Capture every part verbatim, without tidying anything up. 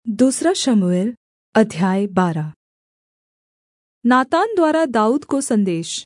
दूसरा शमूएल अध्याय बारह। नातान द्वारा दाऊद को संदेश।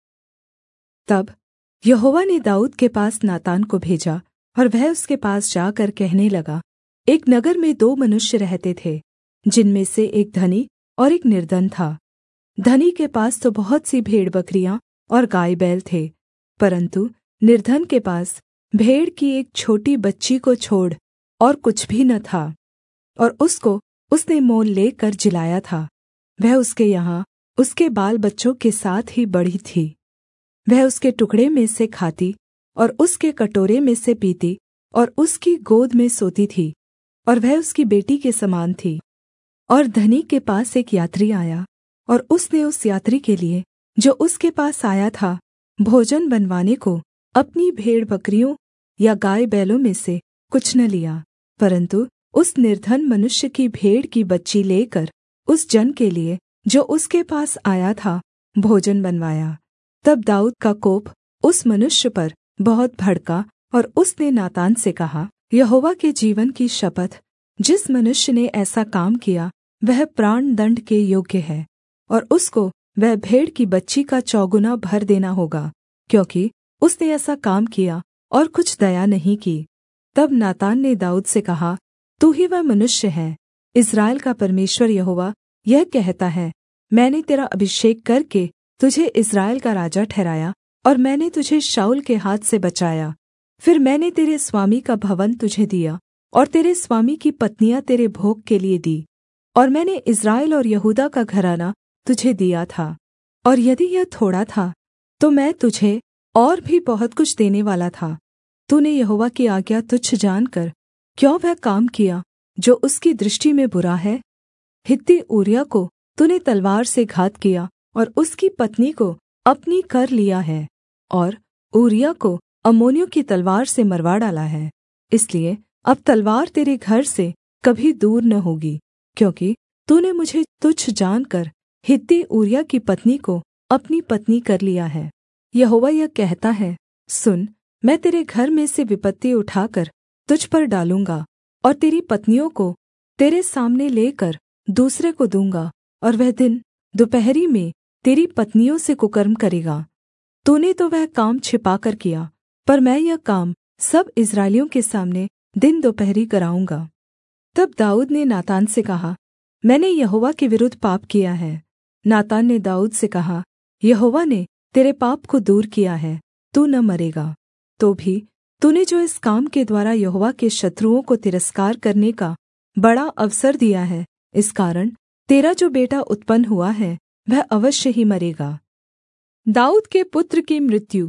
तब यहोवा ने दाऊद के पास नातान को भेजा, और वह उसके पास जाकर कहने लगा, एक नगर में दो मनुष्य रहते थे, जिनमें से एक धनी और एक निर्धन था। धनी के पास तो बहुत सी भेड़बकरियाँ और गाय बैल थे, परन्तु निर्धन के पास भेड़ की एक छोटी बच्ची को छोड़ और कुछ भी न था, और उसको उसने मोल लेकर जिलाया था। वह उसके यहाँ उसके बाल बच्चों के साथ ही बढ़ी थी। वह उसके टुकड़े में से खाती और उसके कटोरे में से पीती और उसकी गोद में सोती थी, और वह उसकी बेटी के समान थी। और धनी के पास एक यात्री आया, और उसने उस यात्री के लिए, जो उसके पास आया था, भोजन बनवाने को अपनी भेड़ बकरियों या गाय बैलों में से कुछ न लिया, परन्तु उस निर्धन मनुष्य की भेड़ की बच्ची लेकर उस जन के लिए, जो उसके पास आया था, भोजन बनवाया। तब दाऊद का कोप उस मनुष्य पर बहुत भड़का, और उसने नातान से कहा, यहोवा के जीवन की शपथ, जिस मनुष्य ने ऐसा काम किया वह प्राण दण्ड के योग्य है, और उसको वह भेड़ की बच्ची का चौगुना भर देना होगा, क्योंकि उसने ऐसा काम किया और कुछ दया नहीं की। तब नातान ने दाऊद से कहा, तू ही वह मनुष्य है। इस्राएल का परमेश्वर यहोवा यह कहता है, मैंने तेरा अभिषेक करके तुझे इस्राएल का राजा ठहराया, और मैंने तुझे शाऊल के हाथ से बचाया। फिर मैंने तेरे स्वामी का भवन तुझे दिया, और तेरे स्वामी की पत्नियाँ तेरे भोग के लिए दी, और मैंने इस्राएल और यहूदा का घराना तुझे दिया था। और यदि यह थोड़ा था, तो मैं तुझे और भी बहुत कुछ देने वाला था। तूने यहोवा की आज्ञा तुच्छ जानकर क्यों वह काम किया जो उसकी दृष्टि में बुरा है? हित्ती ऊरिय्याह को तूने तलवार से घात किया, और उसकी पत्नी को अपनी कर लिया है, और ऊरिय्याह को अम्मोनियों की तलवार से मरवा डाला है। इसलिए अब तलवार तेरे घर से कभी दूर न होगी, क्योंकि तूने मुझे तुच्छ जानकर हित्ती ऊरिय्याह की पत्नी को अपनी पत्नी कर लिया है। यहोवा यह कहता है, सुन, मैं तेरे घर में से विपत्ति उठाकर तुझ पर डालूँगा, और तेरी पत्नियों को तेरे सामने लेकर दूसरे को दूँगा, और वह दिन दोपहरी में तेरी पत्नियों से कुकर्म करेगा। तूने तो वह काम छिपाकर किया, पर मैं यह काम सब इस्राएलियों के सामने दिन दोपहरी कराऊँगा। तब दाऊद ने नातान से कहा, मैंने यहोवा के विरुद्ध पाप किया है। नातान ने दाऊद से कहा, यहोवा ने तेरे पाप को दूर किया है, तू न मरेगा। तो भी तूने जो इस काम के द्वारा यहोवा के शत्रुओं को तिरस्कार करने का बड़ा अवसर दिया है, इस कारण तेरा जो बेटा उत्पन्न हुआ है वह अवश्य ही मरेगा। दाऊद के पुत्र की मृत्यु।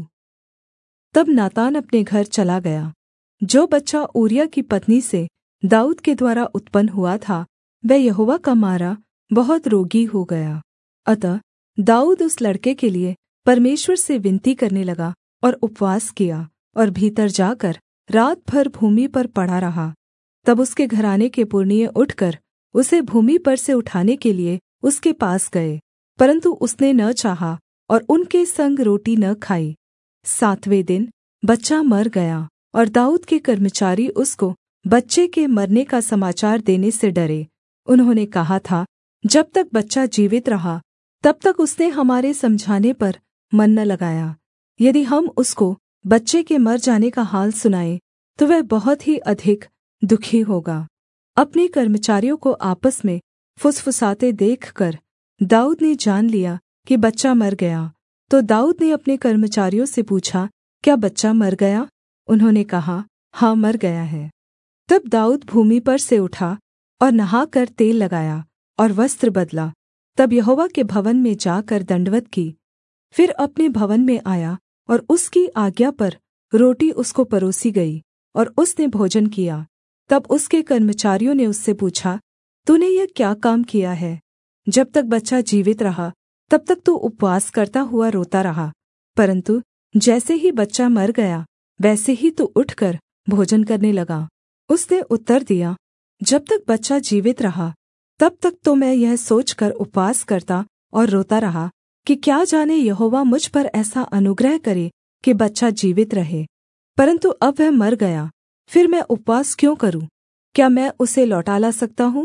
तब नातान अपने घर चला गया। जो बच्चा ऊरिय्याह की पत्नी से दाऊद के द्वारा उत्पन्न हुआ था, वह यहोवा का मारा बहुत रोगी हो गया। अतः दाऊद उस लड़के के लिए परमेश्वर से विनती करने लगा, और उपवास किया, और भीतर जाकर रात भर भूमि पर पड़ा रहा। तब उसके घराने के पुरनिये उठकर उसे भूमि पर से उठाने के लिए उसके पास गए, परन्तु उसने न चाहा, और उनके संग रोटी न खाई। सातवें दिन बच्चा मर गया, और दाऊद के कर्मचारी उसको बच्चे के मरने का समाचार देने से डरे। उन्होंने कहा था, जब तक बच्चा जीवित रहा तब तक उसने हमारे समझाने पर मन न लगाया। यदि हम उसको बच्चे के मर जाने का हाल सुनाएं, तो वह बहुत ही अधिक दुखी होगा। अपने कर्मचारियों को आपस में फुसफुसाते देखकर दाऊद ने जान लिया कि बच्चा मर गया। तो दाऊद ने अपने कर्मचारियों से पूछा, क्या बच्चा मर गया? उन्होंने कहा, हाँ, मर गया है। तब दाऊद भूमि पर से उठा, और नहाकर तेल लगाया, और वस्त्र बदला। तब यहोवा के भवन में जाकर दण्डवत् की। फिर अपने भवन में आया, और उसकी आज्ञा पर रोटी उसको परोसी गई, और उसने भोजन किया। तब उसके कर्मचारियों ने उससे पूछा, तूने यह क्या काम किया है? जब तक बच्चा जीवित रहा तब तक तू उपवास करता हुआ रोता रहा, परन्तु जैसे ही बच्चा मर गया वैसे ही तू उठकर भोजन करने लगा। उसने उत्तर दिया, जब तक बच्चा जीवित रहा तब तक तो मैं यह सोचकर उपवास करता और रोता रहा कि क्या जाने यहोवा मुझ पर ऐसा अनुग्रह करे कि बच्चा जीवित रहे। परन्तु अब वह मर गया, फिर मैं उपवास क्यों करूँ? क्या मैं उसे लौटा ला सकता हूँ?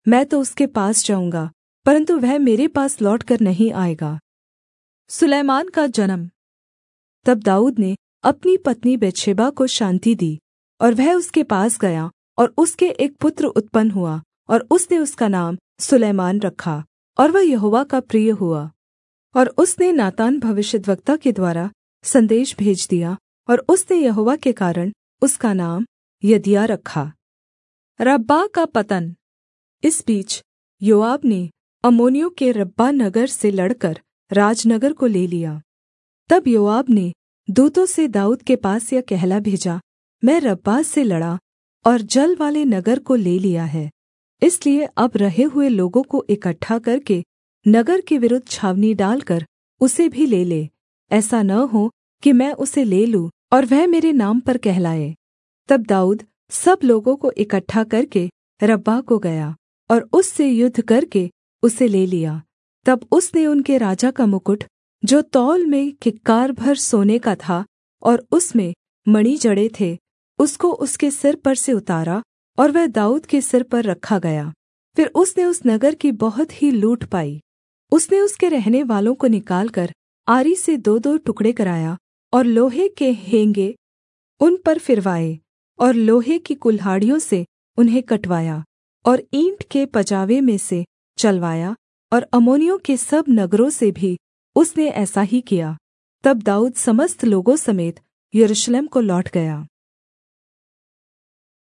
मैं तो उसके पास जाऊँगा, परन्तु वह मेरे पास लौटकर नहीं आएगा। सुलैमान का जन्म। तब दाऊद ने अपनी पत्नी बतशेबा को शान्ति दी, और वह उसके पास गया, और उसके एक पुत्र उत्पन्न हुआ, और उसने उसका नाम सुलैमान रखा, और वह यहोवा का प्रिय हुआ। और उसने नातान भविष्यद्वक्ता के द्वारा संदेश भेज दिया, और उसने यहोवा के कारण उसका नाम यदिय्याह रखा। रब्बाह का पतन। इस बीच योआब ने अम्मोनियों के रब्बाह नगर से लड़कर राजनगर को ले लिया। तब योआब ने दूतों से दाऊद के पास यह कहला भेजा, मैं रब्बाह से लड़ा और जल वाले नगर को ले लिया है, इसलिए अब रहे हुए लोगों को इकट्ठा करके नगर के विरुद्ध छावनी डालकर उसे भी ले ले, ऐसा न हो कि मैं उसे ले लूँ और वह मेरे नाम पर कहलाए। तब दाऊद सब लोगों को इकट्ठा करके रब्बाह को गया और उससे युद्ध करके उसे ले लिया। तब उसने उनके राजा का मुकुट, जो तौल में किक्कार भर सोने का था और उसमें मणि जड़े थे, उसको उसके सिर पर से उतारा, और वह दाऊद के सिर पर रखा गया। फिर उसने उस नगर की बहुत ही लूट पाई। उसने उसके रहने वालों को निकालकर आरी से दो दो टुकड़े कराया, और लोहे के हेंगे उन पर फिरवाए, और लोहे की कुल्हाड़ियों से उन्हें कटवाया, और ईंट के पजावे में से चलवाया, और अम्मोनियों के सब नगरों से भी उसने ऐसा ही किया। तब दाऊद समस्त लोगों समेत यरूशलेम को लौट गया।